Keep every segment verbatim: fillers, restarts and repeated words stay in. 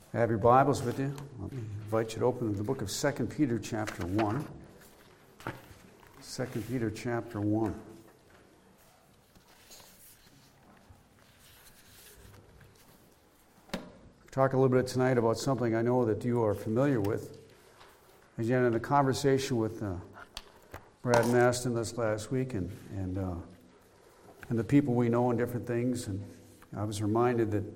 Have your Bibles with you. I invite you to open the book of Second Peter chapter one. Second Peter chapter one. Talk a little bit tonight about something I know that you are familiar with. Again, in a conversation with uh, Brad Maston this last week and and, uh, and the people we know and different things, and I was reminded that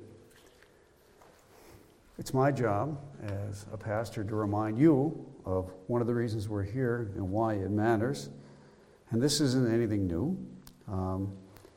it's my job as a pastor to remind you of one of the reasons we're here and why it matters. And this isn't anything new. Um,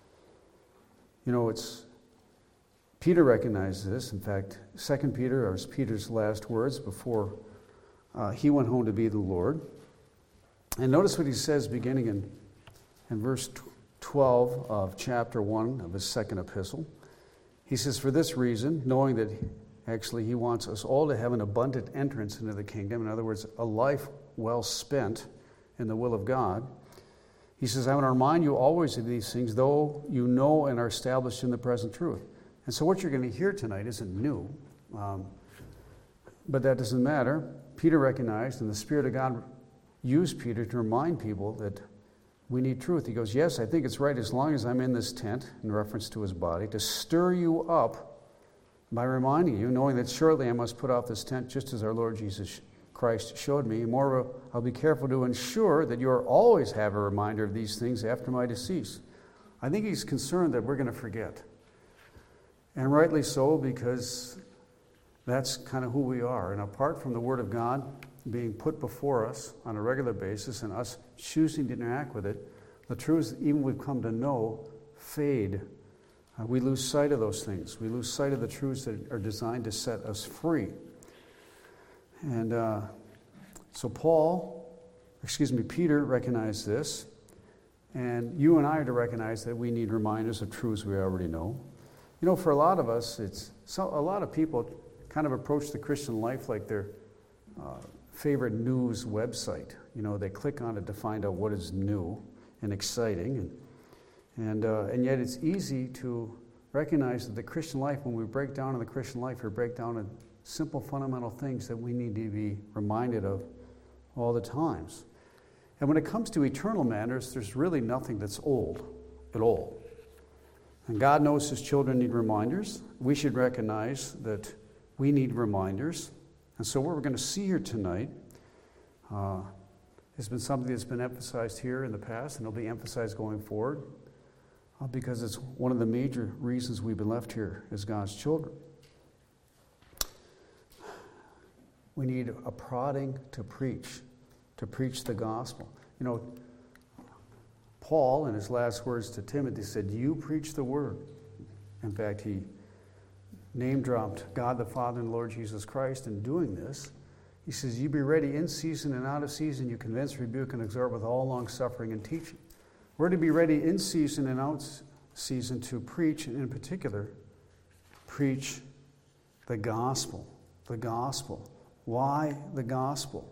you know, it's Peter recognized this. In fact, Second Peter are Peter's last words before uh, he went home to be the Lord. And notice what he says beginning in, in verse twelve of chapter one of his second epistle. He says, "For this reason, knowing that Actually, he wants us all to have an abundant entrance into the kingdom. In other words, a life well spent in the will of God. He says, I want to remind you always of these things, though you know and are established in the present truth. And so what you're going to hear tonight isn't new, um, but that doesn't matter. Peter recognized, and the Spirit of God used Peter to remind people that we need truth. He goes, yes, I think it's right as long as I'm in this tent, in reference to his body, to stir you up by reminding you, knowing that shortly I must put off this tent just as our Lord Jesus Christ showed me. Moreover, I'll be careful to ensure that you always have a reminder of these things after my decease. I think he's concerned that we're going to forget. And rightly so, because that's kind of who we are. And apart from the Word of God being put before us on a regular basis and us choosing to interact with it, the truths even we've come to know fade. Uh, we lose sight of those things. We lose sight of the truths that are designed to set us free. And uh, so Paul, excuse me, Peter recognized this. And you and I are to recognize that we need reminders of truths we already know. You know, for a lot of us, it's so, a lot of people kind of approach the Christian life like their uh, favorite news website. You know, they click on it to find out what is new and exciting. And And uh, and yet it's easy to recognize that the Christian life, when we break down in the Christian life, we break down in simple fundamental things that we need to be reminded of all the times. And when it comes to eternal matters, there's really nothing that's old at all. And God knows his children need reminders. We should recognize that we need reminders. And so what we're going to see here tonight uh, has been something that's been emphasized here in the past, and it'll be emphasized going forward. Uh, because it's one of the major reasons we've been left here as God's children. We need a prodding to preach, to preach the gospel. You know, Paul, in his last words to Timothy, said, you preach the word. In fact, he name-dropped God the Father and the Lord Jesus Christ in doing this. He says, you be ready in season and out of season. You convince, rebuke, and exhort with all long-suffering and teaching. We're to be ready in season and out season to preach, and in particular, preach the gospel. The gospel. Why the gospel?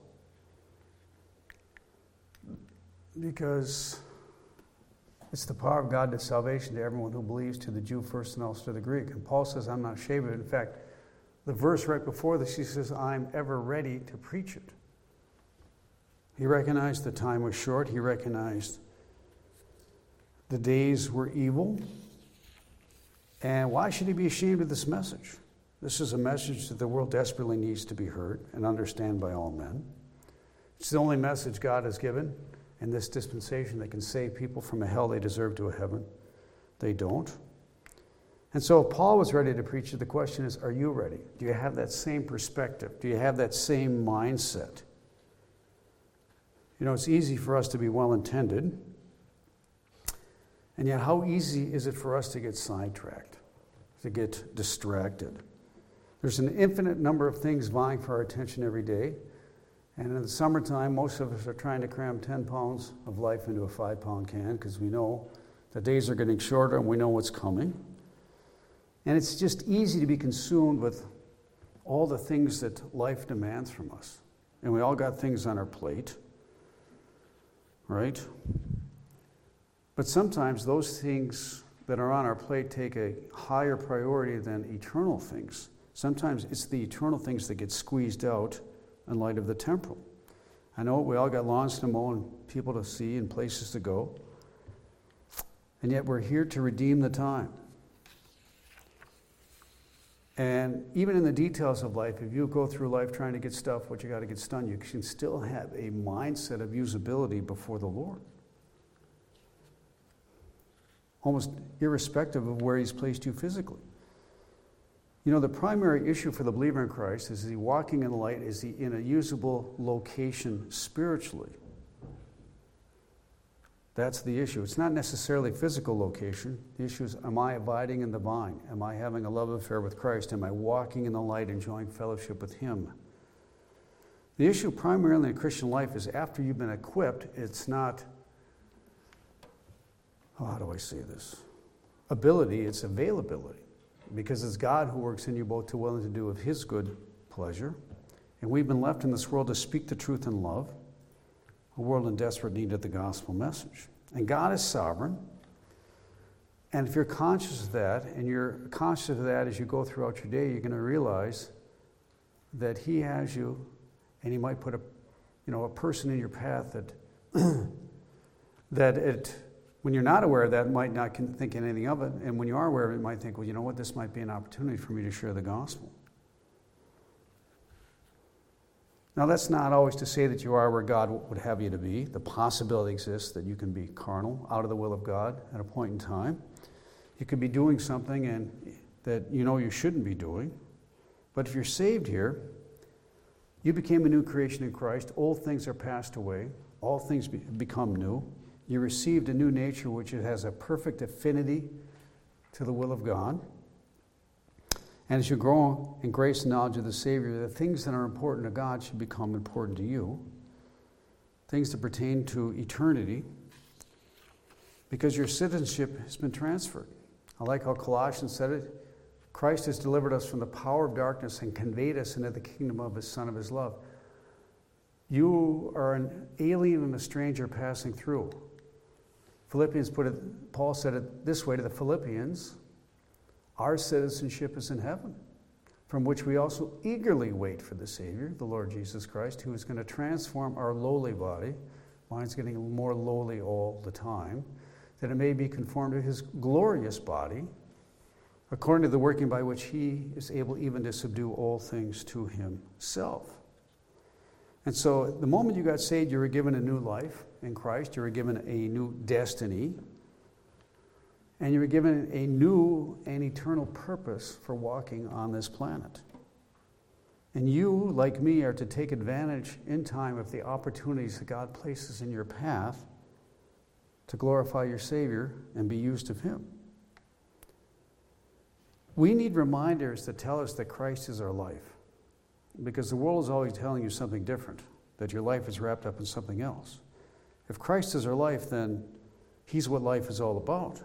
Because it's the power of God to salvation to everyone who believes, to the Jew first and also to the Greek. And Paul says, I'm not ashamed of it. In fact, the verse right before this, he says, I'm ever ready to preach it. He recognized the time was short. He recognized the days were evil. And why should he be ashamed of this message? This is a message that the world desperately needs to be heard and understand by all men. It's the only message God has given in this dispensation that can save people from a hell they deserve to a heaven they don't. And so Paul was ready to preach it. The question is, are you ready? Do you have that same perspective? Do you have that same mindset? You know, it's easy for us to be well-intended. And yet, how easy is it for us to get sidetracked, to get distracted? There's an infinite number of things vying for our attention every day. And in the summertime, most of us are trying to cram ten pounds of life into a five-pound can because we know the days are getting shorter and we know what's coming. And it's just easy to be consumed with all the things that life demands from us. And we all got things on our plate, right? But sometimes those things that are on our plate take a higher priority than eternal things Sometimes it's the eternal things that get squeezed out in light of the temporal. I know we all got lawns to mow and people to see and places to go. And yet we're here to redeem the time. And even in the details of life, if you go through life trying to get stuff, what you got to get done, you can still have a mindset of usability before the Lord. Almost irrespective of where He's placed you physically. You know, the primary issue for the believer in Christ is, is he walking in the light? Is he in a usable location spiritually? That's the issue. It's not necessarily physical location. The issue is, am I abiding in the vine? Am I having a love affair with Christ? Am I walking in the light, enjoying fellowship with Him? The issue primarily in Christian life is after you've been equipped, it's not, oh, how do I say this? Ability, it's availability. Because it's God who works in you both to will and to do of His good pleasure. And we've been left in this world to speak the truth in love, a world in desperate need of the gospel message. And God is sovereign. And if you're conscious of that, and you're conscious of that as you go throughout your day, you're going to realize that He has you, and He might put a, you know, a person in your path that that it, when you're not aware of that, might not think anything of it. And when you are aware of it, you might think, well, you know what, this might be an opportunity for me to share the gospel. Now, that's not always to say that you are where God would have you to be. The possibility exists that you can be carnal, out of the will of God at a point in time. You could be doing something and that you know you shouldn't be doing. But if you're saved here, you became a new creation in Christ. Old things are passed away. All things be- become new. You received a new nature which has a perfect affinity to the will of God. And as you grow in grace and knowledge of the Savior, the things that are important to God should become important to you. Things that pertain to eternity. Because your citizenship has been transferred. I like how Colossians said it. Christ has delivered us from the power of darkness and conveyed us into the kingdom of His Son of His love. You are an alien and a stranger passing through. Philippians put it, Paul said it this way to the Philippians. Our citizenship is in heaven, from which we also eagerly wait for the Savior, the Lord Jesus Christ, who is going to transform our lowly body. Mine's getting more lowly all the time, that it may be conformed to His glorious body, according to the working by which He is able even to subdue all things to Himself. And so the moment you got saved, you were given a new life in Christ. You were given a new destiny. And you were given a new and eternal purpose for walking on this planet. And you, like me, are to take advantage in time of the opportunities that God places in your path to glorify your Savior and be used of Him. We need reminders that tell us that Christ is our life. Because the world is always telling you something different, that your life is wrapped up in something else. If Christ is our life, then He's what life is all about.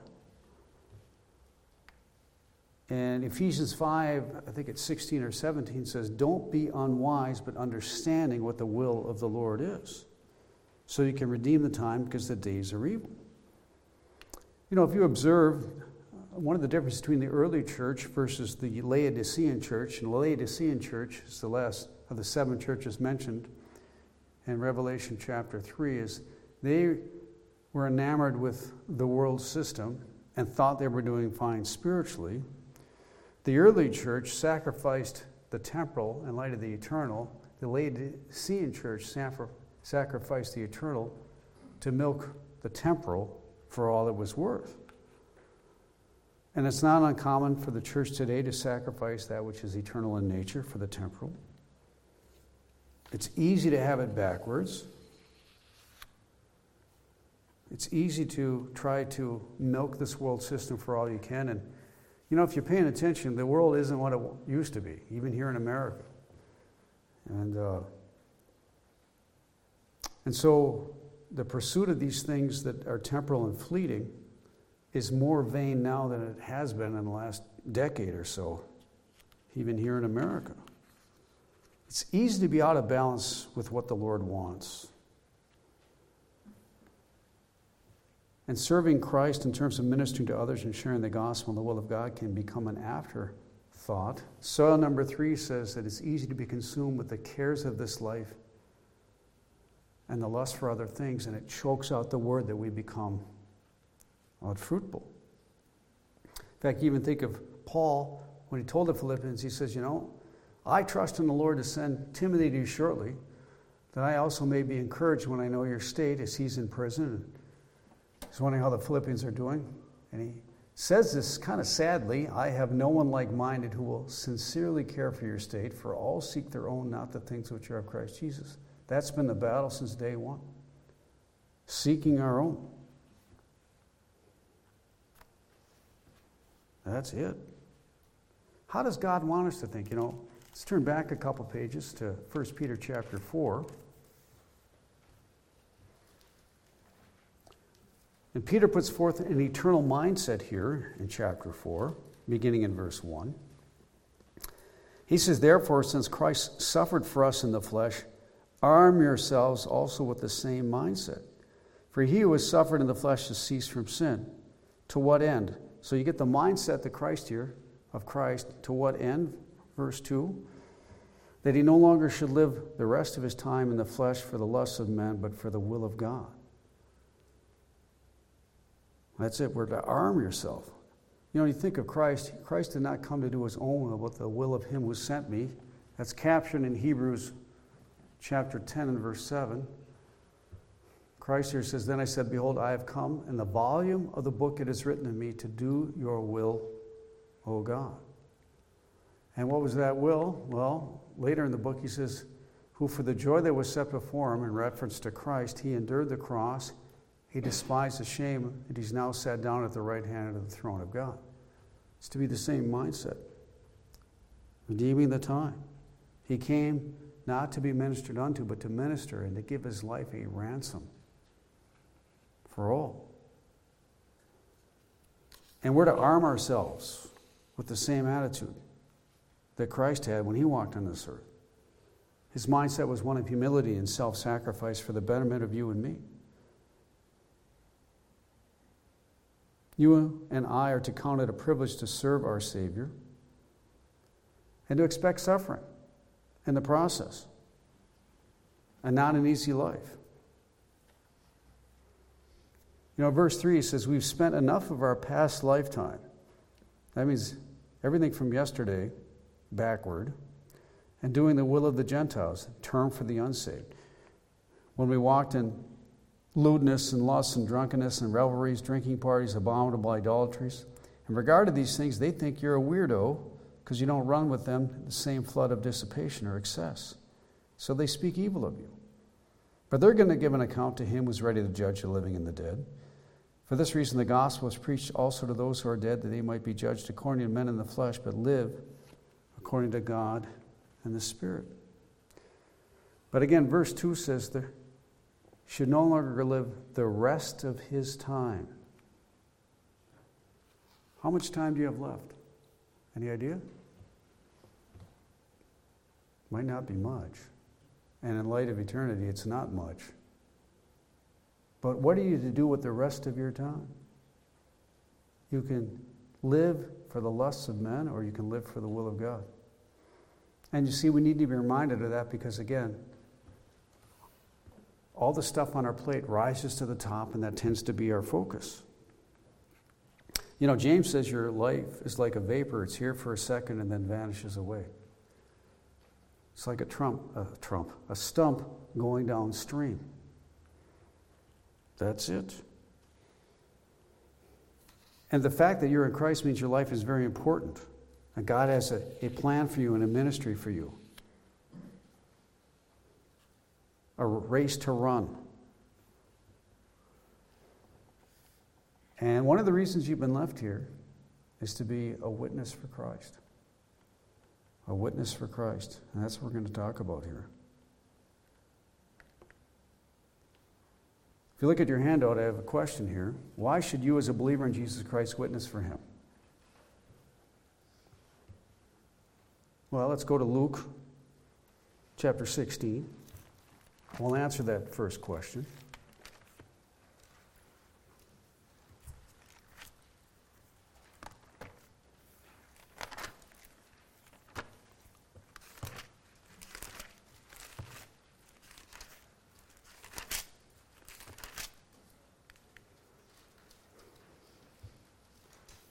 And Ephesians five, I think it's sixteen or seventeen, says, don't be unwise, but understanding what the will of the Lord is, so you can redeem the time because the days are evil. You know, if you observe, one of the differences between the early church versus the Laodicean church, and the Laodicean church is the last of the seven churches mentioned in Revelation chapter three, is they were enamored with the world system and thought they were doing fine spiritually. The early church sacrificed the temporal in light of the eternal. The Laodicean church sacrificed the eternal to milk the temporal for all it was worth. And it's not uncommon for the church today to sacrifice that which is eternal in nature for the temporal. It's easy to have it backwards. It's easy to try to milk this world system for all you can. And you know, if you're paying attention, the world isn't what it used to be, even here in America. And uh, and so the pursuit of these things that are temporal and fleeting is more vain now than it has been in the last decade or so, even here in America. It's easy to be out of balance with what the Lord wants. And serving Christ in terms of ministering to others and sharing the gospel and the will of God can become an afterthought thought. Soil number three says that it's easy to be consumed with the cares of this life and the lust for other things, and it chokes out the word that we become unfruitful. In fact, you even think of Paul, when he told the Philippians, he says, you know, I trust in the Lord to send Timothy to you shortly, that I also may be encouraged when I know your state as he's in prison. He's wondering how the Philippians are doing. And he says this kind of sadly, I have no one like-minded who will sincerely care for your state, for all seek their own, not the things which are of Christ Jesus. That's been the battle since day one. Seeking our own. That's it. How does God want us to think? You know, let's turn back a couple pages to First Peter chapter four. And Peter puts forth an eternal mindset here in chapter four, beginning in verse one. He says, therefore, since Christ suffered for us in the flesh, arm yourselves also with the same mindset. For he who has suffered in the flesh has ceased from sin. To what end? So you get the mindset that Christ here, of Christ, to what end? Verse two. That he no longer should live the rest of his time in the flesh for the lusts of men, but for the will of God. That's it. We're to arm yourself. You know, you think of Christ. Christ did not come to do his own, but the will of him who sent me. That's captured in Hebrews chapter ten and verse seven. Christ here says, then I said, behold, I have come. In the volume of the book it is written of me to do your will, O God. And what was that will? Well, later in the book he says, who for the joy that was set before him, in reference to Christ, he endured the cross, he despised the shame, and he's now sat down at the right hand of the throne of God. It's to be the same mindset. Redeeming the time. He came not to be ministered unto, but to minister and to give his life a ransom for all. And we're to arm ourselves with the same attitude that Christ had when he walked on this earth. His mindset was one of humility and self-sacrifice for the betterment of you and me. You and I are to count it a privilege to serve our Savior and to expect suffering in the process, and not an easy life. You know, verse three says, we've spent enough of our past lifetime. That means everything from yesterday backward, and doing the will of the Gentiles, term for the unsaved. When we walked in lewdness and lust and drunkenness and revelries, drinking parties, abominable idolatries. In regard to these things, they think you're a weirdo because you don't run with them in the same flood of dissipation or excess. So they speak evil of you. But they're going to give an account to him who's ready to judge the living and the dead. For this reason, the gospel is preached also to those who are dead, that they might be judged according to men in the flesh, but live according to God and the Spirit. But again, verse two says there should no longer live the rest of his time. How much time do you have left? Any idea? Might not be much. And in light of eternity, it's not much. But what are you to do with the rest of your time? You can live for the lusts of men, or you can live for the will of God. And you see, we need to be reminded of that because, again, all the stuff on our plate rises to the top, and that tends to be our focus. You know, James says your life is like a vapor. It's here for a second and then vanishes away. It's like a trump, a trump, a stump going downstream. That's it. And the fact that you're in Christ means your life is very important. And God has a, a plan for you and a ministry for you. A race to run. And one of the reasons you've been left here is to be a witness for Christ. A witness for Christ. And that's what we're going to talk about here. If you look at your handout, I have a question here. Why should you, as a believer in Jesus Christ, witness for him? Well, let's go to Luke chapter sixteen. We'll answer that first question.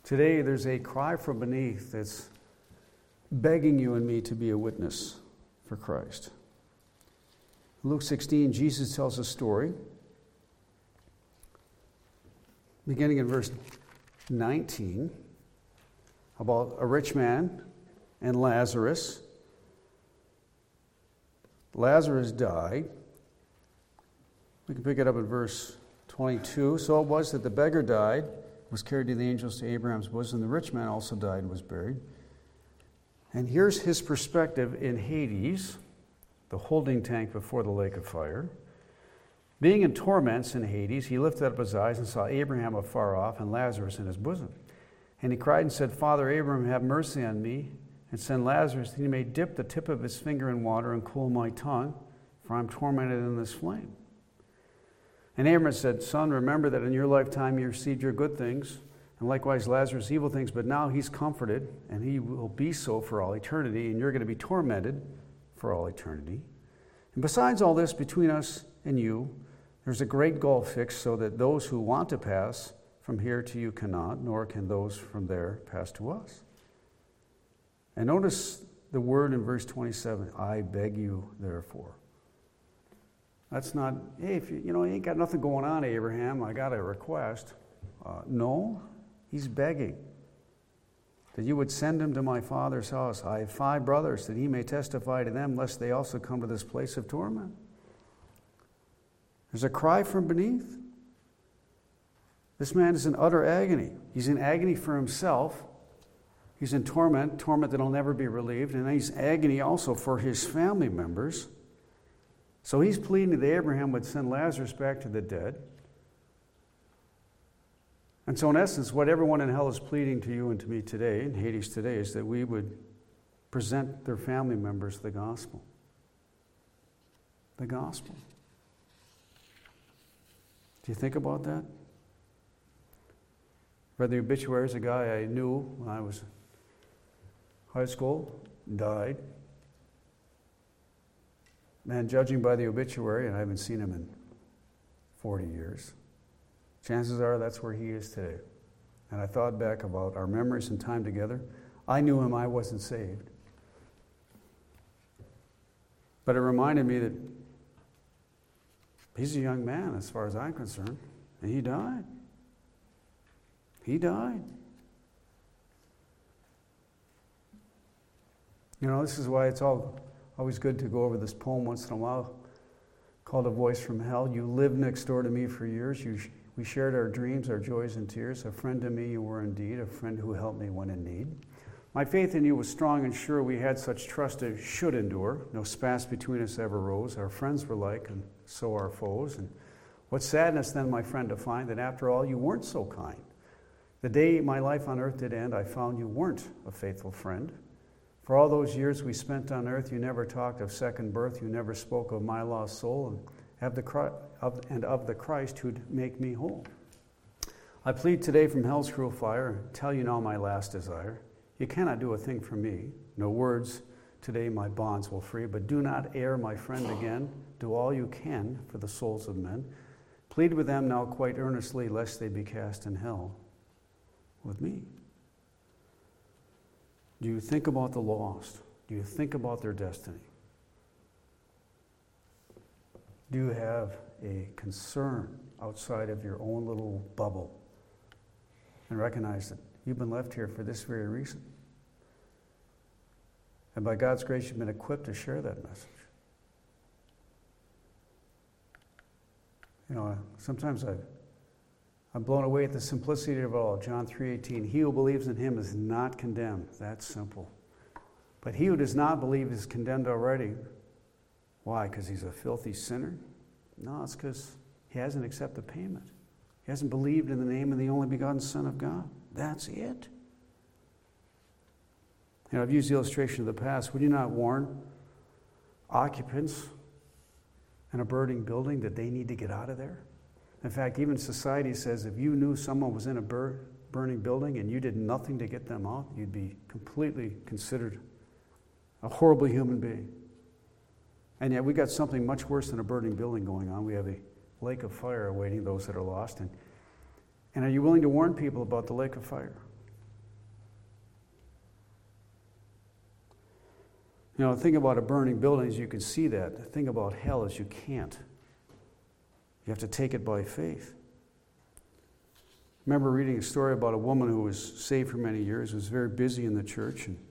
Today, there's a cry from beneath that's begging you and me to be a witness for Christ. In Luke sixteen, Jesus tells a story, beginning in verse nineteen, about a rich man and Lazarus. Lazarus died. We can pick it up in verse twenty-two. So it was that the beggar died, was carried to the angels to Abraham's bosom. The rich man also died and was buried. And here's his perspective in Hades, the holding tank before the lake of fire. Being in torments in Hades, he lifted up his eyes and saw Abraham afar off and Lazarus in his bosom. And he cried and said, Father Abraham, have mercy on me, and send Lazarus that he may dip the tip of his finger in water and cool my tongue, for I'm tormented in this flame. And Abraham said, Son, remember that in your lifetime you received your good things, and likewise Lazarus evil things, but now he's comforted, and he will be so for all eternity, and you're going to be tormented for all eternity. And besides all this, between us and you, there's a great gulf fixed, so that those who want to pass from here to you cannot, nor can those from there pass to us. And notice the word in verse twenty-seven, I beg you, therefore. That's not, hey, if you, you know, you ain't got nothing going on, Abraham, I got a request. Uh, no, he's begging that you would send him to my father's house. I have five brothers, that he may testify to them, lest they also come to this place of torment. There's a cry from beneath. This man is in utter agony. He's in agony for himself. He's in torment, torment that will never be relieved, and he's agony also for his family members. So he's pleading that Abraham would send Lazarus back to the dead. And so in essence, what everyone in hell is pleading to you and to me today, in Hades today, is that we would present their family members the gospel. The gospel. Do you think about that? Read the obituaries, a guy I knew when I was in high school, died. Man, judging by the obituary, and I haven't seen him in forty years, chances are that's where he is today. And I thought back about our memories and time together. I knew him, I wasn't saved. But it reminded me that he's a young man as far as I'm concerned, and he died. He died. You know, this is why it's all always good to go over this poem once in a while called A Voice from Hell. You lived next door to me for years. You, we shared our dreams, our joys and tears. A friend to me you were indeed, a friend who helped me when in need. My faith in you was strong and sure. We had such trust as should endure. No spats between us ever rose. Our friends were like, and so our foes. And what sadness then, my friend, to find that after all you weren't so kind. The day my life on earth did end, I found you weren't a faithful friend. For all those years we spent on earth, you never talked of second birth. You never spoke of my lost soul and of the, of, and of the Christ who'd make me whole. I plead today from hell's cruel fire and tell you now my last desire. You cannot do a thing for me. No words today my bonds will free. But do not err, my friend, again. Do all you can for the souls of men. Plead with them now quite earnestly, lest they be cast in hell with me. Do you think about the lost? Do you think about their destiny? Do you have a concern outside of your own little bubble and recognize that you've been left here for this very reason? And by God's grace, you've been equipped to share that message. You know, sometimes I've I'm blown away at the simplicity of it all. John three eighteen, he who believes in him is not condemned. That's simple. But he who does not believe is condemned already. Why? Because he's a filthy sinner? No, it's because he hasn't accepted payment. He hasn't believed in the name of the only begotten Son of God. That's it. You know, I've used the illustration of the past. Would you not warn occupants in a burning building that they need to get out of there? In fact, even society says if you knew someone was in a bur- burning building and you did nothing to get them out, you'd be completely considered a horrible human being. And yet we got something much worse than a burning building going on. We have a lake of fire awaiting those that are lost. And, and are you willing to warn people about the lake of fire? You know, the thing about a burning building is you can see that. The thing about hell is you can't. You have to take it by faith. I remember reading a story about a woman who was saved for many years, was very busy in the church, and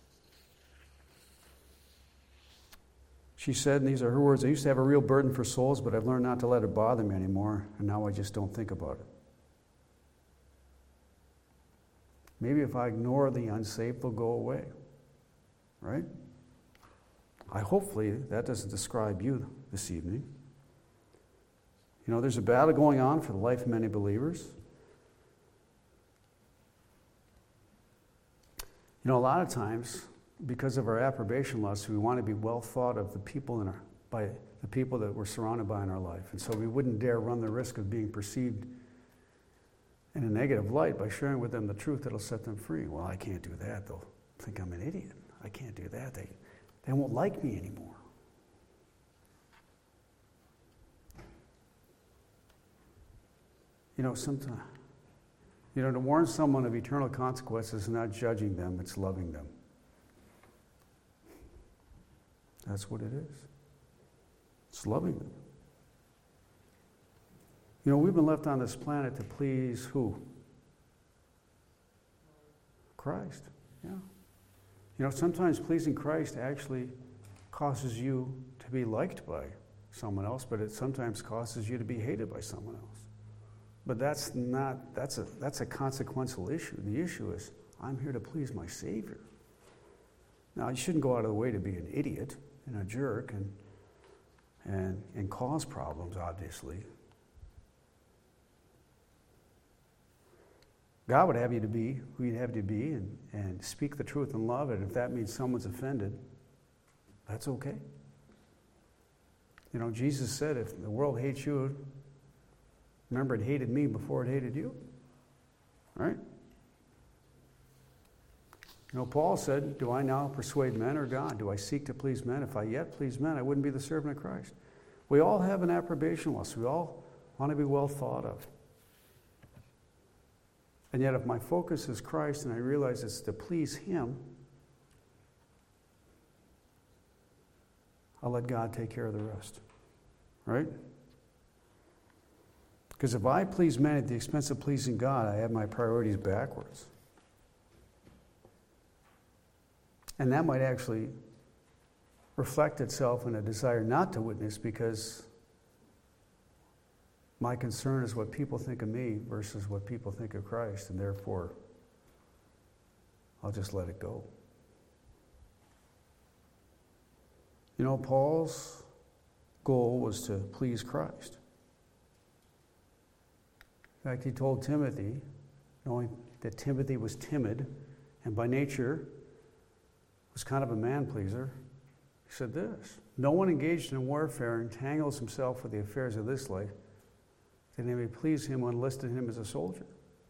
she said, and these are her words, I used to have a real burden for souls, but I've learned not to let it bother me anymore, and now I just don't think about it. Maybe if I ignore the unsaved, they'll go away. Right? I hopefully that doesn't describe you this evening. You know, there's a battle going on for the life of many believers. You know, a lot of times, because of our approbation lust, we want to be well thought of the people in our, by the people that we're surrounded by in our life. And so we wouldn't dare run the risk of being perceived in a negative light by sharing with them the truth that'll set them free. Well, I can't do that. They'll think I'm an idiot. I can't do that. They, they won't like me anymore. You know, sometimes, you know, to warn someone of eternal consequences is not judging them, it's loving them. That's what it is. It's loving them. You know, we've been left on this planet to please who? Christ. Yeah. You know, sometimes pleasing Christ actually causes you to be liked by someone else, but it sometimes causes you to be hated by someone else. But that's not, that's a, that's a consequential issue. The issue is, I'm here to please my Savior. Now, you shouldn't go out of the way to be an idiot and a jerk and, and, and cause problems, obviously. God would have you to be who you'd have you to be and, and speak the truth in love, and if that means someone's offended, that's okay. You know, Jesus said, if the world hates you, remember it hated me before it hated you. Right? You know, Paul said, do I now persuade men or God? Do I seek to please men? If I yet please men, I wouldn't be the servant of Christ. We all have an approbation lust. We all want to be well thought of. And yet if my focus is Christ and I realize it's to please Him, I'll let God take care of the rest. Right? Because if I please men at the expense of pleasing God, I have my priorities backwards. And that might actually reflect itself in a desire not to witness because my concern is what people think of me versus what people think of Christ, and therefore I'll just let it go. You know, Paul's goal was to please Christ. In fact, he told Timothy, knowing that Timothy was timid and by nature was kind of a man-pleaser, he said this, no one engaged in warfare entangles himself with the affairs of this life, that they may please him who enlisted him as a soldier.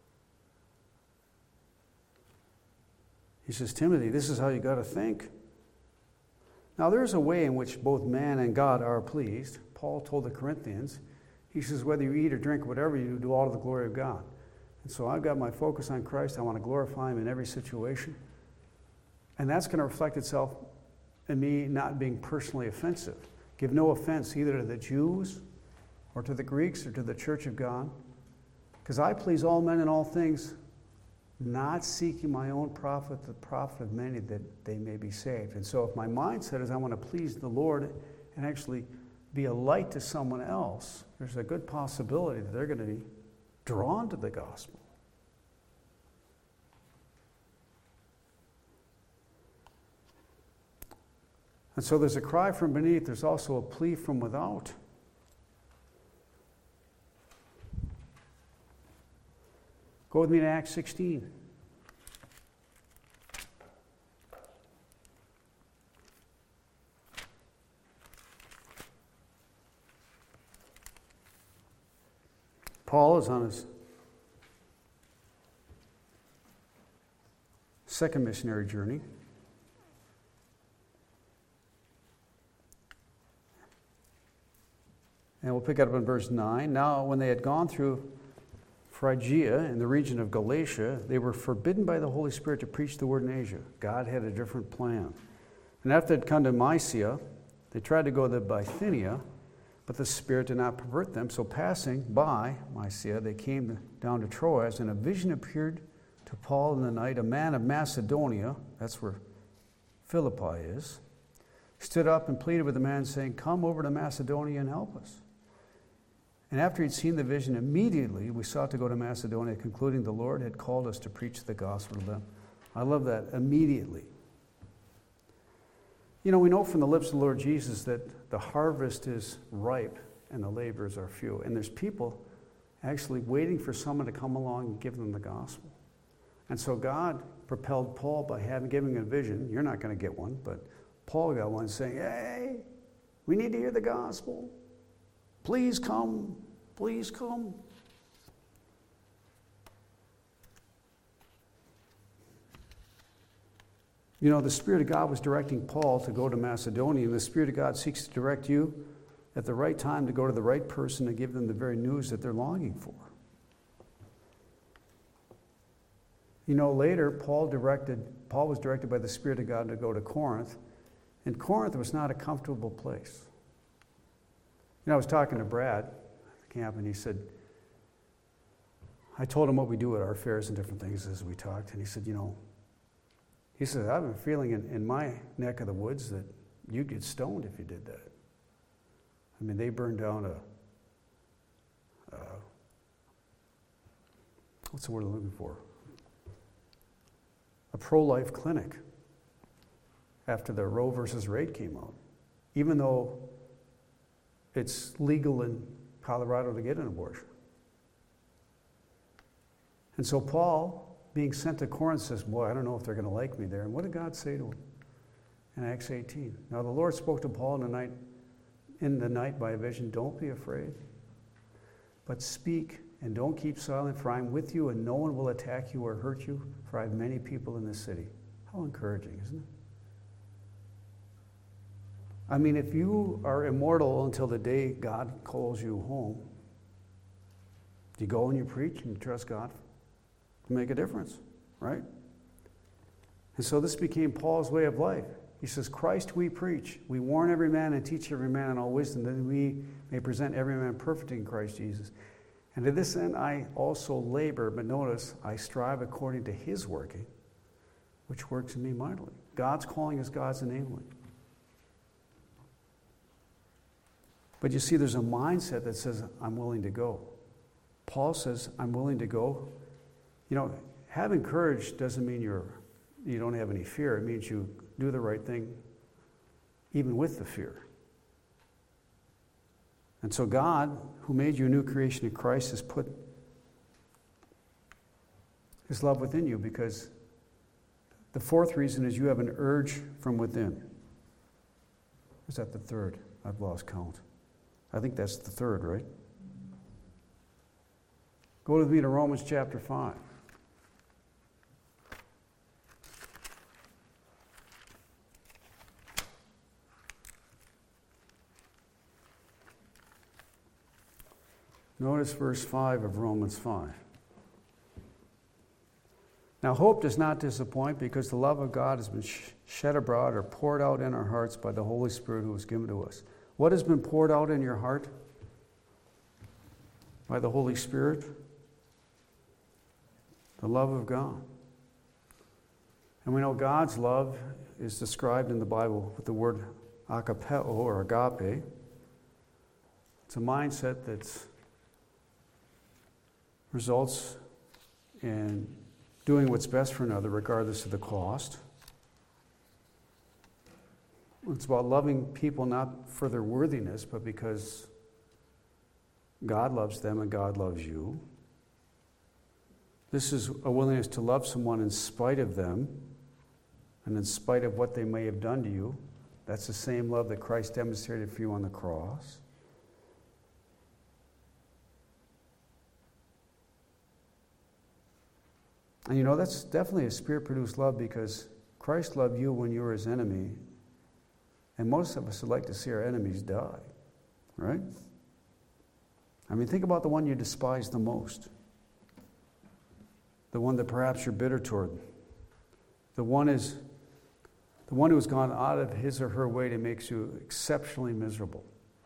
He says, Timothy, this is how you got to think. Now, there's a way in which both man and God are pleased. Paul told the Corinthians, he says, whether you eat or drink, whatever you do, do all to the glory of God. And so I've got my focus on Christ. I want to glorify Him in every situation. And that's going to reflect itself in me not being personally offensive. Give no offense either to the Jews or to the Greeks or to the church of God. Because I please all men in all things, not seeking my own profit, the profit of many, that they may be saved. And so if my mindset is I want to please the Lord and actually be a light to someone else, there's a good possibility that they're going to be drawn to the gospel. And so there's a cry from beneath, there's also a plea from without. Go with me to Acts sixteen. Paul is on his second missionary journey. And we'll pick it up in verse nine. Now, when they had gone through Phrygia in the region of Galatia, they were forbidden by the Holy Spirit to preach the word in Asia. God had a different plan. And after they'd come to Mysia, they tried to go to Bithynia, but the Spirit did not pervert them. So passing by Mysia, they came down to Troas, and a vision appeared to Paul in the night. A man of Macedonia, that's where Philippi is, stood up and pleaded with the man, saying, "Come over to Macedonia and help us." And after he'd seen the vision, immediately we sought to go to Macedonia, concluding the Lord had called us to preach the gospel to them. I love that, immediately. You know, we know from the lips of the Lord Jesus that the harvest is ripe and the laborers are few. And there's people actually waiting for someone to come along and give them the gospel. And so God propelled Paul by having giving a vision. You're not going to get one, but Paul got one saying, "Hey, we need to hear the gospel. Please come, please come." You know, the Spirit of God was directing Paul to go to Macedonia, and the Spirit of God seeks to direct you at the right time to go to the right person and give them the very news that they're longing for. You know, later, Paul directed, Paul was directed by the Spirit of God to go to Corinth, and Corinth was not a comfortable place. You know, I was talking to Brad at the camp, and he said, I told him what we do at our fairs and different things as we talked, and he said, you know, he said, I've been feeling in, in my neck of the woods that you'd get stoned if you did that. I mean, they burned down a, uh, what's the word I'm looking for? A pro-life clinic after the Roe versus Wade came out. Even though it's legal in Colorado to get an abortion. And so Paul, being sent to Corinth, says, boy, I don't know if they're going to like me there. And what did God say to him in Acts eighteen? Now the Lord spoke to Paul in the night, in the night by a vision, don't be afraid, but speak and don't keep silent, for I am with you and no one will attack you or hurt you, for I have many people in this city. How encouraging, isn't it? I mean, if you are immortal until the day God calls you home, do you go and you preach and you trust God to make a difference, right? And so this became Paul's way of life. He says, Christ we preach. We warn every man and teach every man in all wisdom, that we may present every man perfect in Christ Jesus. And to this end I also labor, but notice, I strive according to his working, which works in me mightily. God's calling is God's enabling. But you see, there's a mindset that says, I'm willing to go. Paul says, I'm willing to go. You know, having courage doesn't mean you're, you don't have any fear. It means you do the right thing even with the fear. And so God, who made you a new creation in Christ, has put his love within you, because the fourth reason is you have an urge from within. Is that the third? I've lost count. I think that's the third, right? Go with me to Romans chapter five. Notice verse five of Romans five. Now hope does not disappoint, because the love of God has been shed abroad or poured out in our hearts by the Holy Spirit who was given to us. What has been poured out in your heart by the Holy Spirit? The love of God. And we know God's love is described in the Bible with the word agapeo or agape. It's a mindset that results in doing what's best for another regardless of the cost. It's about loving people not for their worthiness, but because God loves them and God loves you. This is a willingness to love someone in spite of them and in spite of what they may have done to you. That's the same love that Christ demonstrated for you on the cross. And you know, that's definitely a Spirit-produced love, because Christ loved you when you were his enemy. And most of us would like to see our enemies die, right? I mean, think about the one you despise the most. The one that perhaps you're bitter toward. The one is, The one who has gone out of his or her way to make you exceptionally miserable.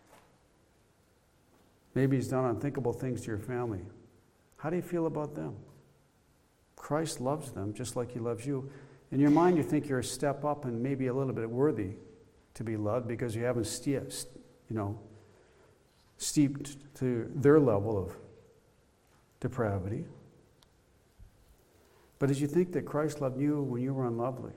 Maybe he's done unthinkable things to your family. How do you feel about them? Christ loves them just like he loves you. In your mind, you think you're a step up and maybe a little bit worthy to be loved because you haven't, ste- you know, steeped to their level of depravity. But as you think that Christ loved you when you were unlovely,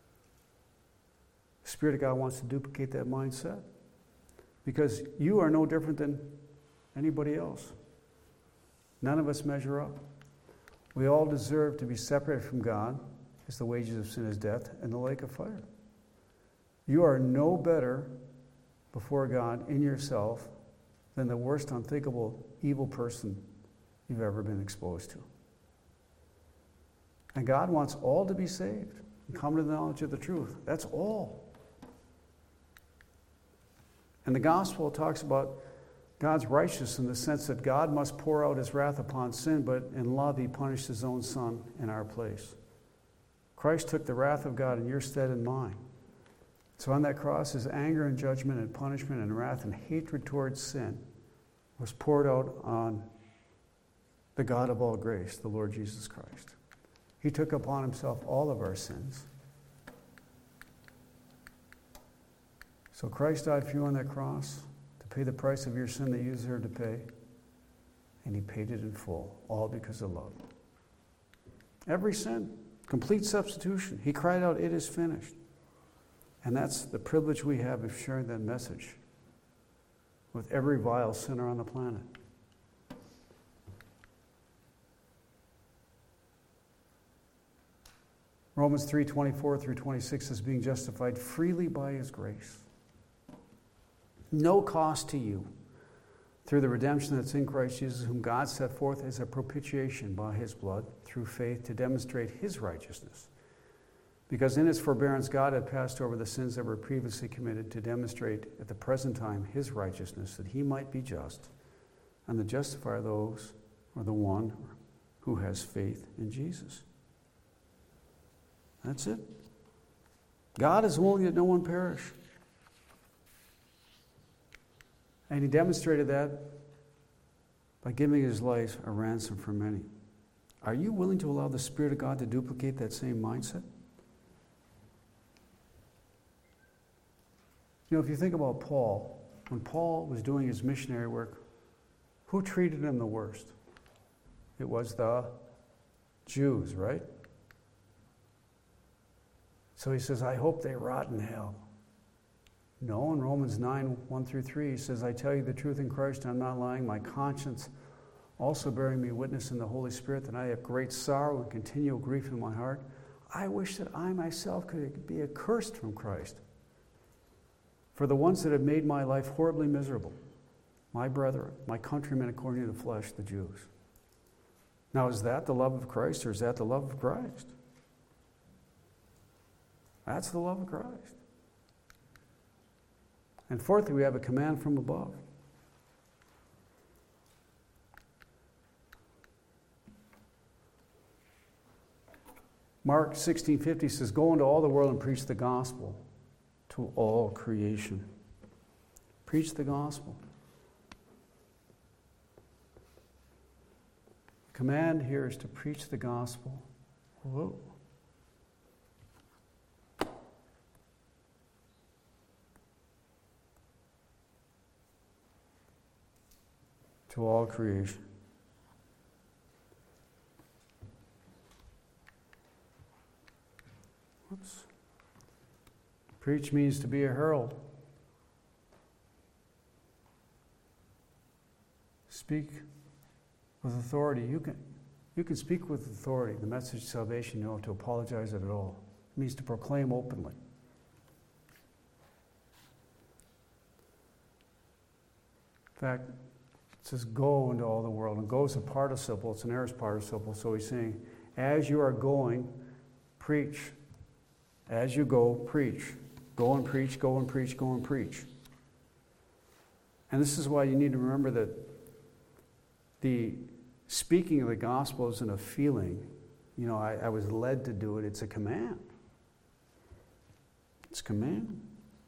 the Spirit of God wants to duplicate that mindset because you are no different than anybody else. None of us measure up. We all deserve to be separated from God, as the wages of sin is death, and the lake of fire. You are no better before God in yourself than the worst unthinkable evil person you've ever been exposed to. And God wants all to be saved and come to the knowledge of the truth. That's all. And the gospel talks about God's righteousness in the sense that God must pour out his wrath upon sin, but in love he punished his own son in our place. Christ took the wrath of God in your stead and mine. So on that cross, his anger and judgment and punishment and wrath and hatred towards sin was poured out on the God of all grace, the Lord Jesus Christ. He took upon himself all of our sins. So Christ died for you on that cross to pay the price of your sin that you deserve to pay. And he paid it in full, all because of love. Every sin, complete substitution. He cried out, "It is finished." And that's the privilege we have of sharing that message with every vile sinner on the planet. Romans three twenty-four through twenty-six is being justified freely by his grace. No cost to you through the redemption that's in Christ Jesus, whom God set forth as a propitiation by his blood through faith to demonstrate his righteousness. Because in his forbearance God had passed over the sins that were previously committed to demonstrate at the present time his righteousness, that he might be just and to justify those or the one who has faith in Jesus. That's it. God is willing that no one perish. And he demonstrated that by giving his life a ransom for many. Are you willing to allow the Spirit of God to duplicate that same mindset? You know, if you think about Paul, when Paul was doing his missionary work, who treated him the worst? It was the Jews, right? So he says, I hope they rot in hell. No, in Romans nine, one through three, he says, I tell you the truth in Christ, I'm not lying. My conscience also bearing me witness in the Holy Spirit that I have great sorrow and continual grief in my heart. I wish that I myself could be accursed from Christ for the ones that have made my life horribly miserable, my brethren, my countrymen according to the flesh, the Jews. Now, is that the love of Christ, or is that the love of Christ? That's the love of Christ. And fourthly, we have a command from above. Mark sixteen fifty says, go into all the world and preach the gospel to all creation. Preach the gospel. The command here is to preach the gospel. Whoa. To all creation. Whoops. Preach means to be a herald. Speak with authority. You can, you can speak with authority. The message of salvation, you don't have to apologize at all. It means to proclaim openly. In fact, it says go into all the world. And go is a participle. It's an aorist participle. So he's saying, as you are going, preach. As you go, preach. Go and preach, go and preach, go and preach. And this is why you need to remember that the speaking of the gospel isn't a feeling. You know, I, I was led to do it. It's a command. It's a command.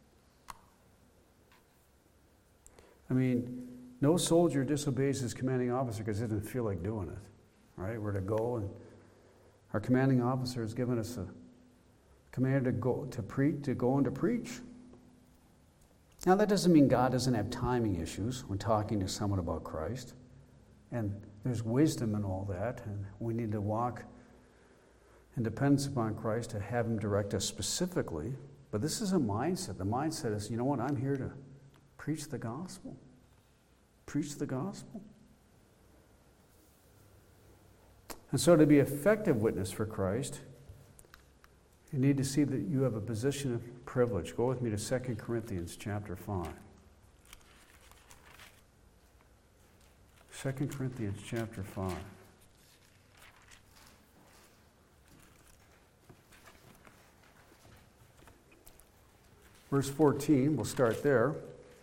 I mean, no soldier disobeys his commanding officer because he doesn't feel like doing it. Right? We're to go, and our commanding officer has given us a command to go to preach, to go and to preach. Now, that doesn't mean God doesn't have timing issues when talking to someone about Christ. And there's wisdom in all that, and we need to walk in dependence upon Christ to have Him direct us specifically. But this is a mindset. The mindset is, you know what, I'm here to preach the gospel. Preach the gospel. And so to be an effective witness for Christ, you need to see that you have a position of privilege. Go with me to Second Corinthians chapter five. Second Corinthians chapter five. Verse fourteen, we'll start there.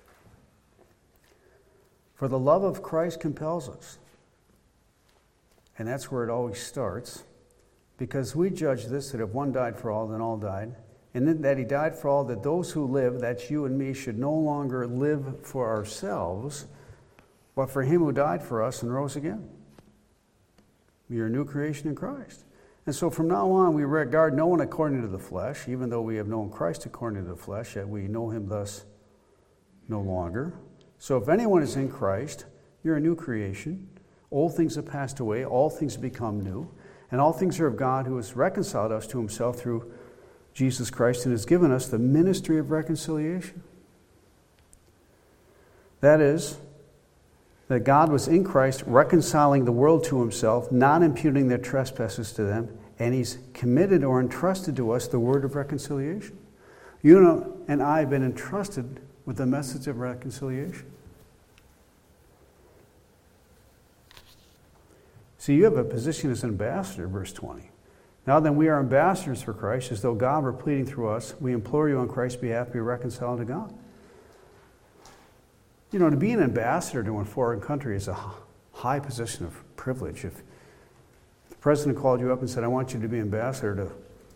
For the love of Christ compels us. And that's where it always starts. Because we judge this, that if one died for all, then all died. And that He died for all, that those who live, that's you and me, should no longer live for ourselves, but for Him who died for us and rose again. We are a new creation in Christ. And so from now on, we regard no one according to the flesh, even though we have known Christ according to the flesh, yet we know Him thus no longer. So if anyone is in Christ, you're a new creation. Old things have passed away, all things have become new. And all things are of God, who has reconciled us to Himself through Jesus Christ and has given us the ministry of reconciliation. That is, that God was in Christ reconciling the world to Himself, not imputing their trespasses to them, and He's committed or entrusted to us the word of reconciliation. You know, and I have been entrusted with the message of reconciliation. See, you have a position as an ambassador, verse twenty. Now then, we are ambassadors for Christ, as though God were pleading through us. We implore you on Christ's behalf, be reconciled to God. You know, to be an ambassador to a foreign country is a high position of privilege. If the president called you up and said, I want you to be ambassador to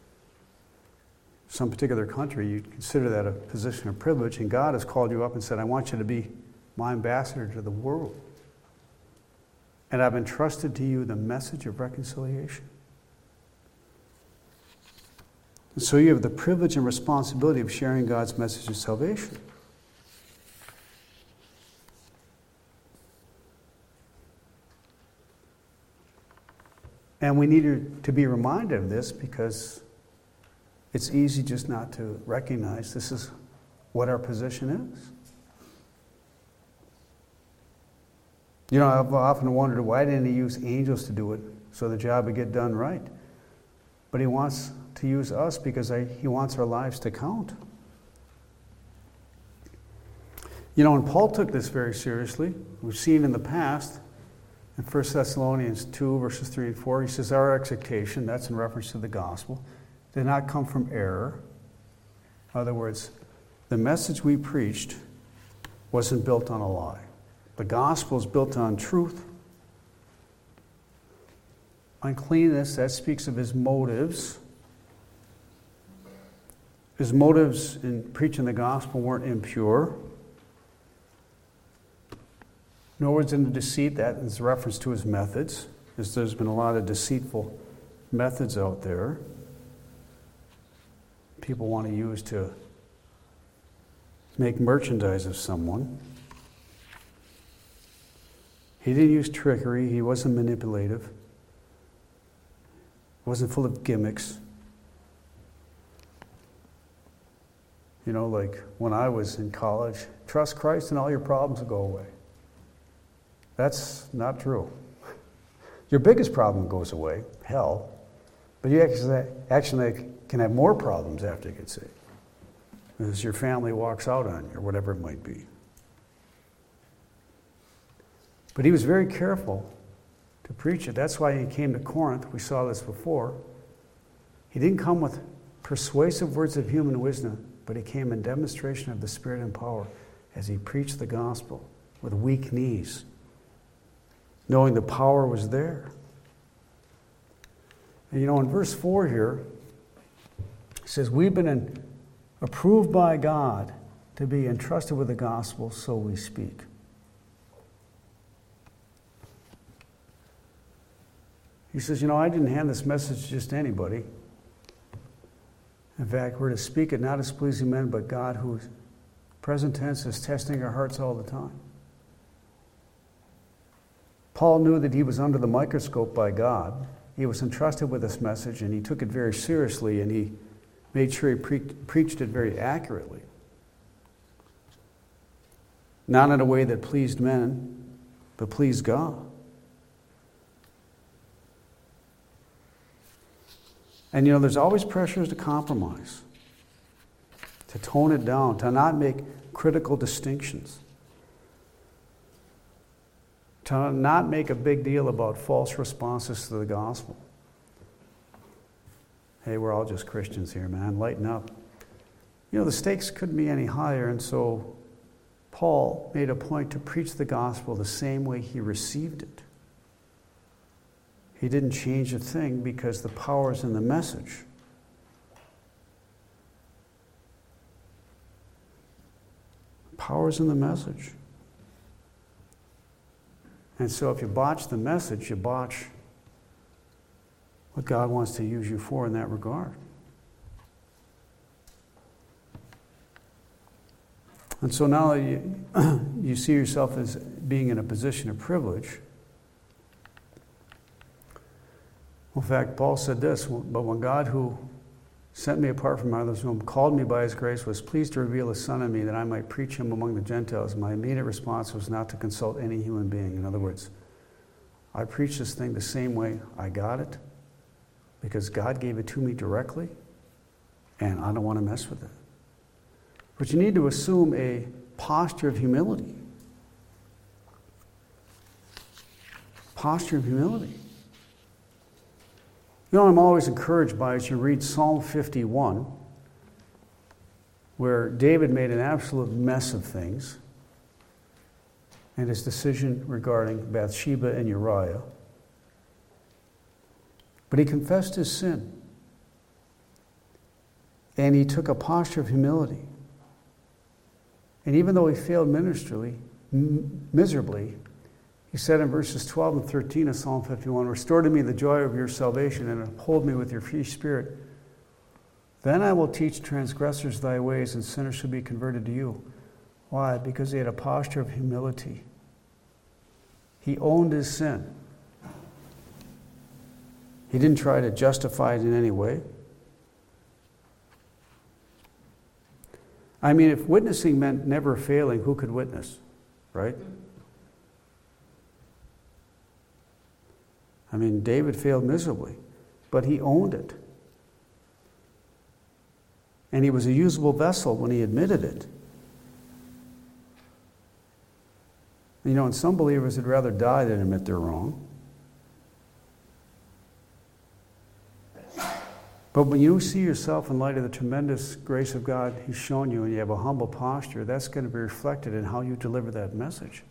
some particular country, you'd consider that a position of privilege. And God has called you up and said, I want you to be my ambassador to the world. And I've entrusted to you the message of reconciliation. And so you have the privilege and responsibility of sharing God's message of salvation. And we need to be reminded of this because it's easy just not to recognize this is what our position is. You know, I've often wondered, why didn't He use angels to do it so the job would get done right? But He wants to use us because I, He wants our lives to count. You know, and Paul took this very seriously. We've seen in the past, in First Thessalonians two, verses three and four, he says, our expectation, that's in reference to the gospel, did not come from error. In other words, the message we preached wasn't built on a lie. The gospel is built on truth. Uncleanness, that speaks of his motives. His motives in preaching the gospel weren't impure. Nor was it deceit, that is reference to his methods, as there's been a lot of deceitful methods out there. People want to use to make merchandise of someone. He didn't use trickery. He wasn't manipulative. He wasn't full of gimmicks. You know, like when I was in college, trust Christ and all your problems will go away. That's not true. Your biggest problem goes away, hell, but you actually, actually can have more problems after you get saved. As your family walks out on you, or whatever it might be. But he was very careful to preach it. That's why he came to Corinth. We saw this before. He didn't come with persuasive words of human wisdom, but he came in demonstration of the Spirit and power as he preached the gospel with weak knees, knowing the power was there. And you know, in verse four here, it says, we've been approved by God to be entrusted with the gospel, so we speak. He says, you know, I didn't hand this message to just anybody. In fact, we're to speak it not as pleasing men, but God, who, present tense, is testing our hearts all the time. Paul knew that he was under the microscope by God. He was entrusted with this message, and he took it very seriously, and he made sure he pre- preached it very accurately. Not in a way that pleased men, but pleased God. And you know, there's always pressures to compromise, to tone it down, to not make critical distinctions, to not make a big deal about false responses to the gospel. Hey, we're all just Christians here, man. Lighten up. You know, the stakes couldn't be any higher, and so Paul made a point to preach the gospel the same way he received it. He didn't change a thing because the power is in the message. Power is in the message. And so if you botch the message, you botch what God wants to use you for in that regard. And so now you, you see yourself as being in a position of privilege. In fact, Paul said this, but when God, who sent me apart from others, whom called me by his grace, was pleased to reveal his Son in me that I might preach him among the Gentiles, my immediate response was not to consult any human being. In other words, I preach this thing the same way I got it, because God gave it to me directly, and I don't want to mess with it. But you need to assume a posture of humility. Posture of humility. You know, I'm always encouraged by as you read Psalm fifty-one, where David made an absolute mess of things, and his decision regarding Bathsheba and Uriah. But he confessed his sin, and he took a posture of humility. And even though he failed ministerially, m- miserably, he said in verses twelve and thirteen of Psalm fifty-one, restore to me the joy of your salvation and uphold me with your free spirit. Then I will teach transgressors thy ways, and sinners shall be converted to you. Why? Because he had a posture of humility. He owned his sin. He didn't try to justify it in any way. I mean, if witnessing meant never failing, who could witness, right? I mean, David failed miserably, but he owned it. And he was a usable vessel when he admitted it. You know, and some believers would rather die than admit they're wrong. But when you see yourself in light of the tremendous grace of God He's shown you, and you have a humble posture, that's going to be reflected in how you deliver that message.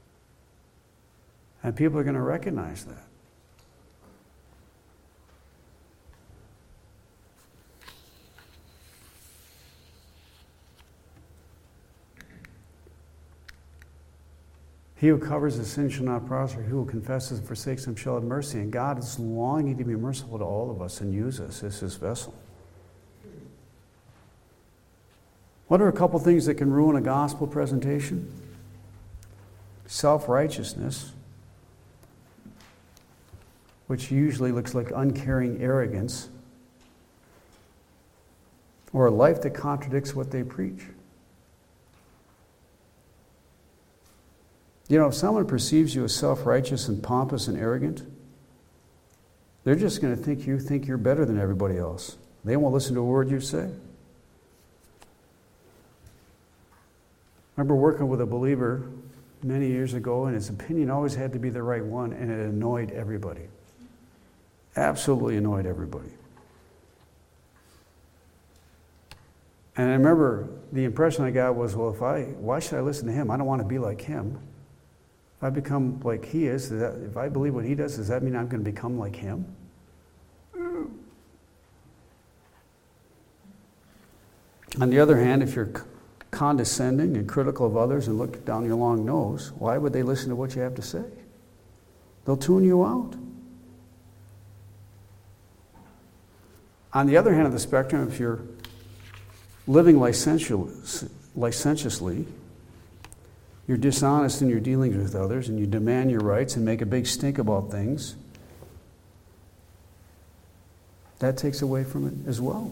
And people are going to recognize that. He who covers his sin shall not prosper. He who confesses and forsakes him shall have mercy. And God is longing to be merciful to all of us and use us as his vessel. What are a couple things that can ruin a gospel presentation? Self-righteousness, which usually looks like uncaring arrogance, or a life that contradicts what they preach. You know, if someone perceives you as self-righteous and pompous and arrogant, they're just going to think you think you're better than everybody else. They won't listen to a word you say. I remember working with a believer many years ago, and his opinion always had to be the right one, and it annoyed everybody. Absolutely annoyed everybody. And I remember the impression I got was, well, if I, why should I listen to him? I don't want to be like him. If I become like he is, does that, if I believe what he does, does that mean I'm going to become like him? On the other hand, if you're condescending and critical of others and look down your long nose, why would they listen to what you have to say? They'll tune you out. On the other hand of the spectrum, if you're living licentious, licentiously, you're dishonest in your dealings with others, and you demand your rights and make a big stink about things, that takes away from it as well.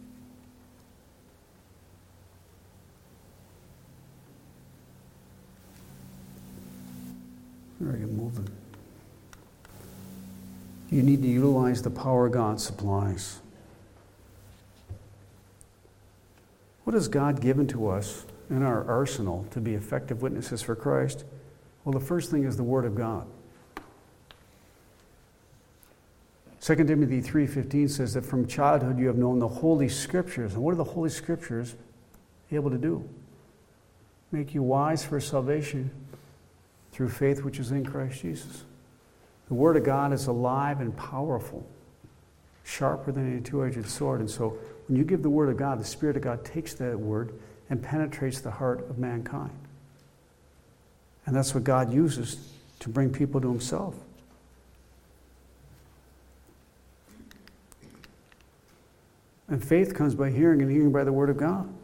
All right, get moving. You need to utilize the power God supplies. What has God given to us in our arsenal to be effective witnesses for Christ? Well, the first thing is the Word of God. Second Timothy three fifteen says that from childhood you have known the Holy Scriptures. And what are the Holy Scriptures able to do? Make you wise for salvation through faith which is in Christ Jesus. The Word of God is alive and powerful, sharper than any two-edged sword. And so when you give the Word of God, the Spirit of God takes that Word and penetrates the heart of mankind. And that's what God uses to bring people to Himself. And faith comes by hearing, and hearing by the Word of God.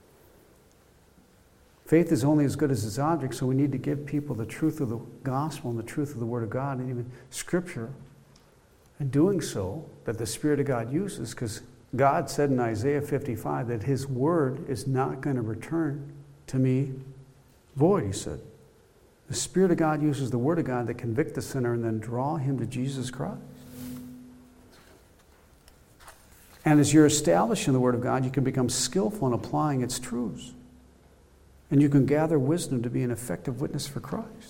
Faith is only as good as its object, so we need to give people the truth of the gospel and the truth of the Word of God and even Scripture. And doing so, that the Spirit of God uses, because God said in Isaiah fifty-five that His Word is not going to return to me void, He said. The Spirit of God uses the Word of God to convict the sinner and then draw him to Jesus Christ. And as you're established in the Word of God, you can become skillful in applying its truths. And you can gather wisdom to be an effective witness for Christ.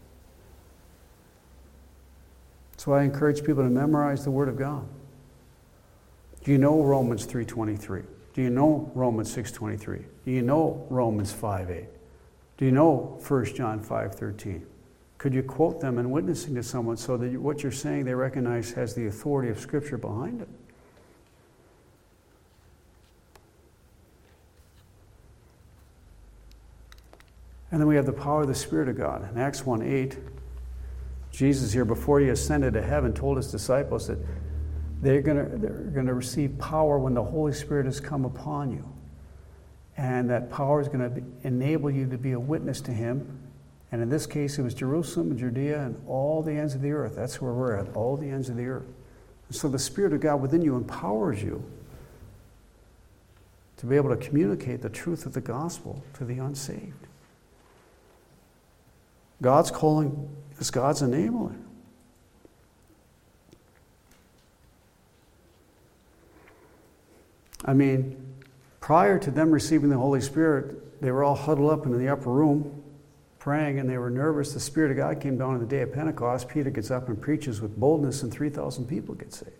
So I encourage people to memorize the Word of God. Do you know Romans three twenty-three? Do you know Romans six twenty-three? Do you know Romans five eight? Do you know First John five thirteen? Could you quote them in witnessing to someone so that what you're saying they recognize has the authority of Scripture behind it? And then we have the power of the Spirit of God. In Acts one eight, Jesus here, before He ascended to heaven, told His disciples that they're going to they're going to receive power when the Holy Spirit has come upon you. And that power is going to be, enable you to be a witness to Him. And in this case, it was Jerusalem and Judea and all the ends of the earth. That's where we're at, all the ends of the earth. And so the Spirit of God within you empowers you to be able to communicate the truth of the gospel to the unsaved. God's calling is God's enabling. I mean, prior to them receiving the Holy Spirit, they were all huddled up in the upper room praying, and they were nervous. The Spirit of God came down on the day of Pentecost. Peter gets up and preaches with boldness, and three thousand people get saved.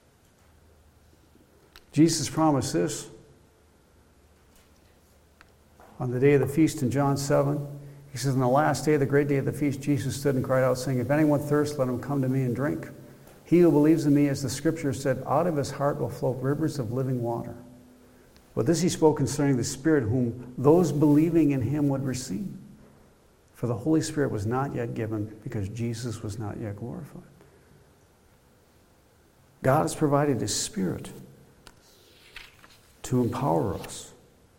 Jesus promised this on the day of the feast in John seven. He says, "In the last day, the great day of the feast, Jesus stood and cried out, saying, 'If anyone thirsts, let him come to me and drink. He who believes in me, as the Scripture said, out of his heart will flow rivers of living water.' But this he spoke concerning the Spirit, whom those believing in him would receive. For the Holy Spirit was not yet given, because Jesus was not yet glorified." God has provided His Spirit to empower us.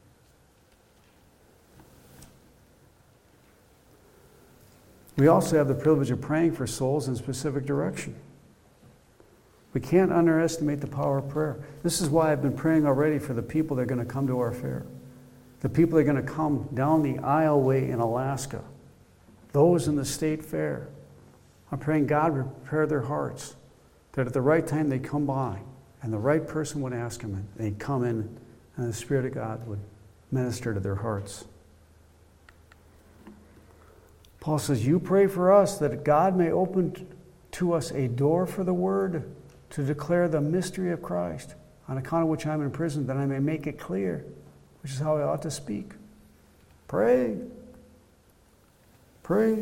We also have the privilege of praying for souls in specific direction. We can't underestimate the power of prayer. This is why I've been praying already for the people that are going to come to our fair. The people that are going to come down the aisleway in Alaska. Those in the state fair. I'm praying God would prepare their hearts, that at the right time they come by and the right person would ask them, and they'd come in and the Spirit of God would minister to their hearts. Paul says, "You pray for us that God may open to us a door for the word to declare the mystery of Christ, on account of which I am in prison, that I may make it clear, which is how I ought to speak." Pray. Pray.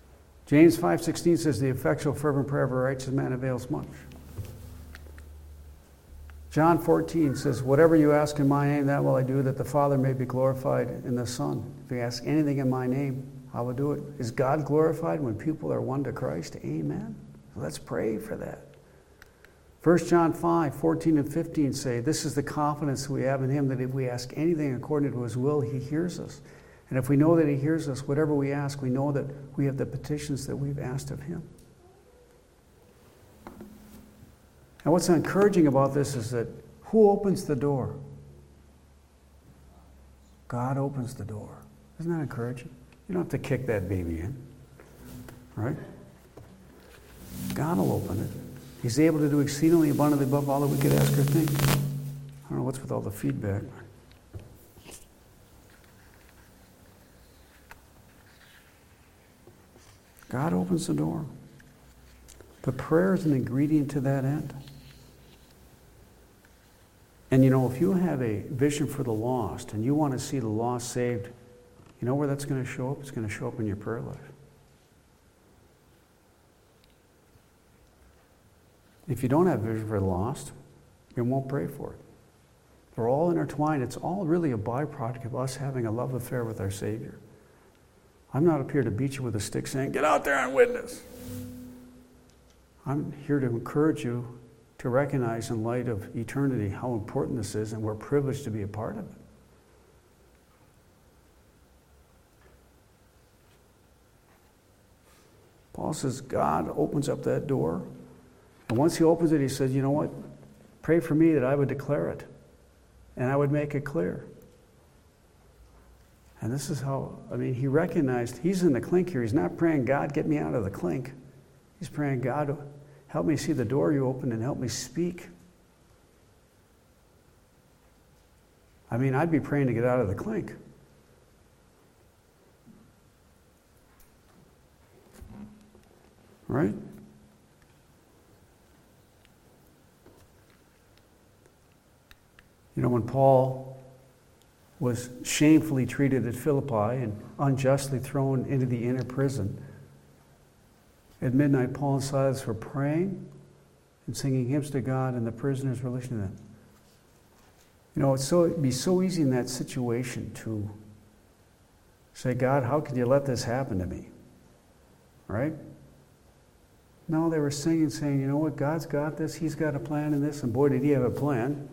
James five sixteen says, "The effectual fervent prayer of a righteous man avails much." John fourteen says, whatever you ask in my name, that will I do, that the Father may be glorified in the Son. If you ask anything in my name, I will do it. Is God glorified when people are won to Christ? Amen. Let's pray for that. First John five, fourteen and fifteen say, this is the confidence we have in him, that if we ask anything according to his will, he hears us. And if we know that he hears us, whatever we ask, we know that we have the petitions that we've asked of him. And what's encouraging about this is that who opens the door? God opens the door. Isn't that encouraging? You don't have to kick that baby in, right? God will open it. He's able to do exceedingly abundantly above all that we could ask or think. I don't know what's with all the feedback. God opens the door. But prayer is an ingredient to that end. And you know, if you have a vision for the lost and you want to see the lost saved, you know where that's going to show up? It's going to show up in your prayer life. If you don't have vision for the lost, you won't pray for it. We're all intertwined. It's all really a byproduct of us having a love affair with our Savior. I'm not up here to beat you with a stick saying, get out there and witness. I'm here to encourage you to recognize in light of eternity how important this is, and we're privileged to be a part of it. Paul says God opens up that door, and once he opens it, he says, you know what? Pray for me that I would declare it, and I would make it clear. And this is how, I mean, he recognized he's in the clink here. He's not praying, God, get me out of the clink. He's praying, God, help me see the door you opened and help me speak. I mean, I'd be praying to get out of the clink. Right? You know, when Paul was shamefully treated at Philippi and unjustly thrown into the inner prison, at midnight, Paul and Silas were praying and singing hymns to God, and the prisoners were listening to them. You know, it's so, it'd be so easy in that situation to say, God, how could you let this happen to me? Right? No, they were singing, saying, you know what, God's got this, he's got a plan in this, and boy, did he have a plan.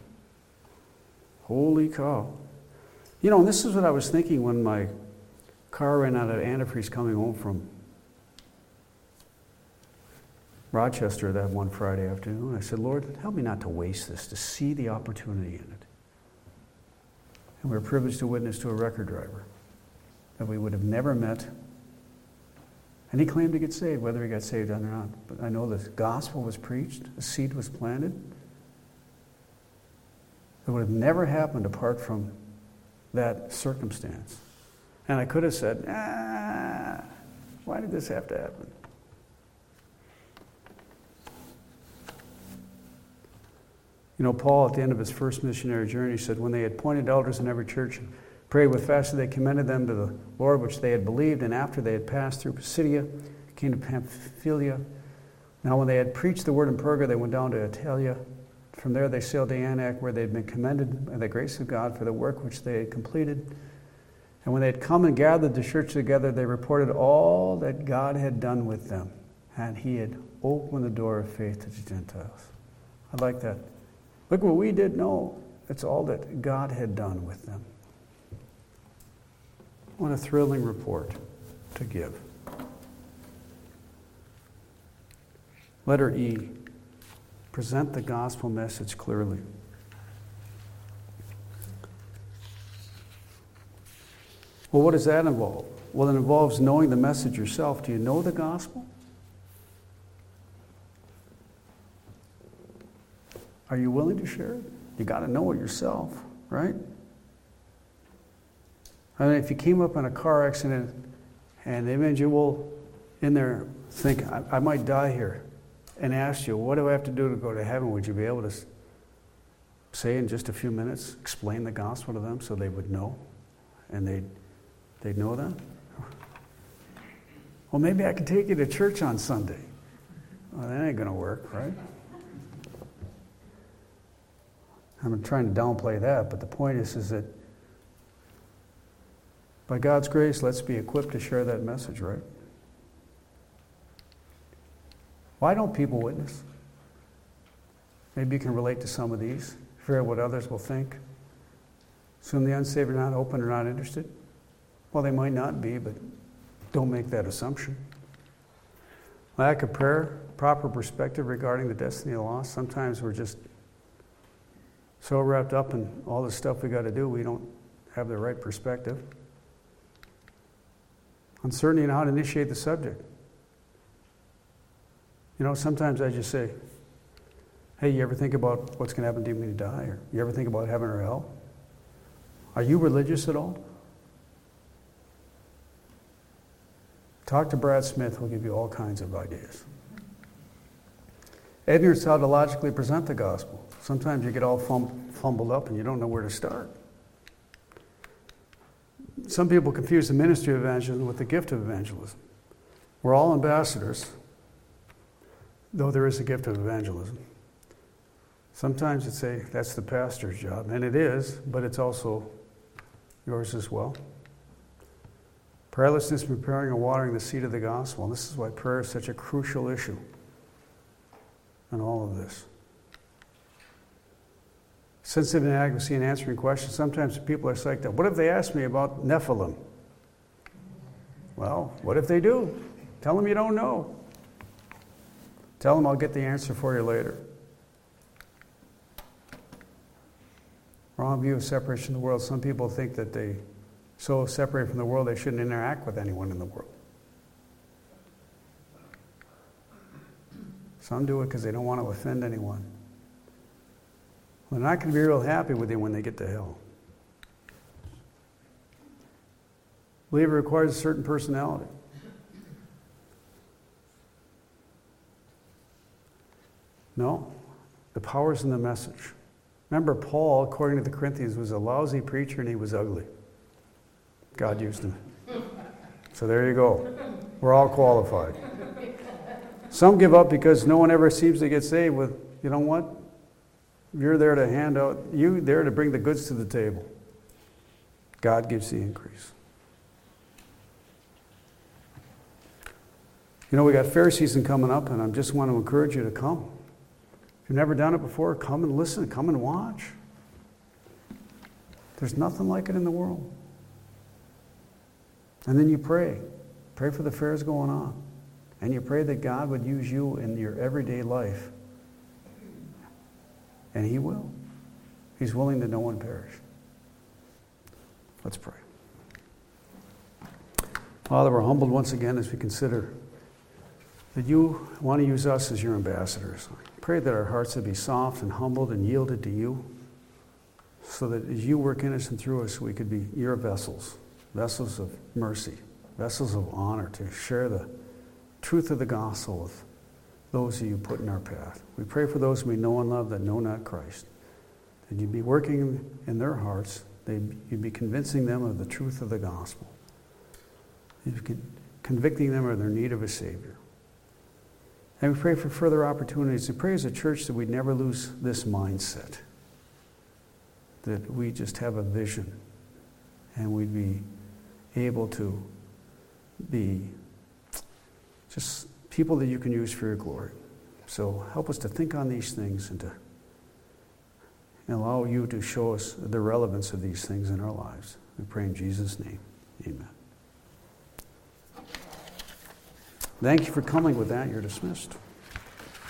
Holy cow. You know, and this is what I was thinking when my car ran out of antifreeze coming home from Rochester that one Friday afternoon. I said, Lord, help me not to waste this, to see the opportunity in it. And we were privileged to witness to a record driver that we would have never met. And he claimed to get saved, whether he got saved or not. But I know the gospel was preached, a seed was planted. It would have never happened apart from that circumstance. And I could have said, ah, why did this have to happen? You know, Paul, at the end of his first missionary journey, said, when they had appointed elders in every church and prayed with fasting, they commended them to the Lord, which they had believed. And after they had passed through Pisidia, came to Pamphylia. Now when they had preached the word in Perga, they went down to Attalia. From there they sailed to Antioch, where they had been commended by the grace of God for the work which they had completed. And when they had come and gathered the church together, they reported all that God had done with them. And he had opened the door of faith to the Gentiles. I like that. Look what we did. No, it's all that God had done with them. What a thrilling report to give. Letter E. Present the gospel message clearly. Well, what does that involve? Well, it involves knowing the message yourself. Do you know the gospel? Are you willing to share it? You got to know it yourself, right? I mean, if you came up in a car accident and they made you, well, in there, think, I, I might die here, and asked you, what do I have to do to go to heaven? Would you be able to say in just a few minutes, explain the gospel to them so they would know, and they'd, they'd know that? Well, maybe I could take you to church on Sunday. Well, that ain't going to work, right? I'm trying to downplay that, but the point is, is that by God's grace, let's be equipped to share that message, right? Why don't people witness? Maybe you can relate to some of these, fear what others will think. Assume the unsaved are not open or not interested. Well, they might not be, but don't make that assumption. Lack of prayer, proper perspective regarding the destiny of the lost. Sometimes we're just so wrapped up in all the stuff we got to do, we don't have the right perspective. Uncertainty in how to initiate the subject. You know, sometimes I just say, hey, you ever think about what's going to happen to you when you die? Or you ever think about heaven or hell? Are you religious at all? Talk to Brad Smith, he'll give you all kinds of ideas. Ignorance how to logically present the gospel. Sometimes you get all fum- fumbled up and you don't know where to start. Some people confuse the ministry of evangelism with the gift of evangelism. We're all ambassadors, though there is a gift of evangelism. Sometimes it's a, that's the pastor's job, and it is, but it's also yours as well. Prayerlessness, preparing and watering the seed of the gospel. And this is why prayer is such a crucial issue in all of this. Sensitive inadequacy in answering questions. Sometimes people are psyched out. What if they ask me about Nephilim? Well, what if they do? Tell them you don't know. Tell them I'll get the answer for you later. Wrong view of separation from the world. Some people think that they so separated from the world they shouldn't interact with anyone in the world. Some do it because they don't want to offend anyone. They're not going to be real happy with you when they get to hell. Believer requires a certain personality. No, the power's in the message. Remember, Paul, according to the Corinthians, was a lousy preacher and he was ugly. God used him. So there you go. We're all qualified. Some give up because no one ever seems to get saved with, you know what? You're there to hand out, you're there to bring the goods to the table. God gives the increase. You know, we got fair season coming up, and I just want to encourage you to come. If you've never done it before, come and listen, come and watch. There's nothing like it in the world. And then you pray. Pray for the fairs going on. And you pray that God would use you in your everyday life. And He will. He's willing that no one perish. Let's pray. Father, we're humbled once again as we consider that you want to use us as your ambassadors. I pray that our hearts would be soft and humbled and yielded to you, so that as you work in us and through us, we could be your vessels, vessels of mercy, vessels of honor to share the truth of the gospel with those who you put in our path. We pray for those we know and love that know not Christ, that you'd be working in their hearts, you'd be convincing them of the truth of the gospel, you'd be convicting them of their need of a Savior. And we pray for further opportunities. We pray as a church that we'd never lose this mindset, that we just have a vision and we'd be able to be just people that you can use for your glory. So help us to think on these things and to allow you to show us the relevance of these things in our lives. We pray in Jesus' name. Amen. Thank you for coming. With that, you're dismissed.